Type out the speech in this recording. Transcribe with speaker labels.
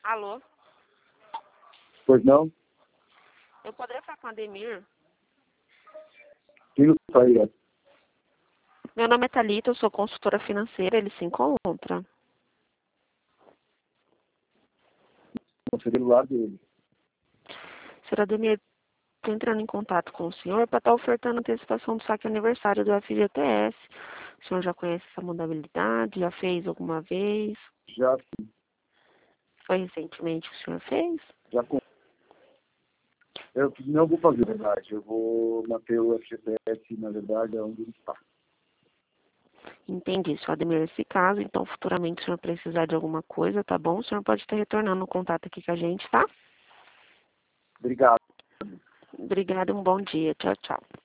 Speaker 1: Alô?
Speaker 2: Pois não?
Speaker 1: Eu poderia falar com o Ademir?
Speaker 2: Quem não saía?
Speaker 1: Meu nome é Thalita, eu sou consultora financeira, ele se encontra.
Speaker 2: No celular dele.
Speaker 1: Senhor Ademir, estou entrando em contato com o senhor para estar ofertando antecipação do saque aniversário do FGTS. O senhor já conhece essa modalidade? Já fez alguma vez?
Speaker 2: Já sim.
Speaker 1: Foi recentemente que o senhor fez?
Speaker 2: Já com... Eu não vou fazer, na verdade. Eu vou manter o FGTS, na verdade, onde ele está.
Speaker 1: Entendi, senhor Ademir, nesse caso, então futuramente o senhor precisar de alguma coisa, tá bom? O senhor pode estar retornando o contato aqui com a gente, tá?
Speaker 2: Obrigado.
Speaker 1: Obrigada, um bom dia. Tchau, tchau.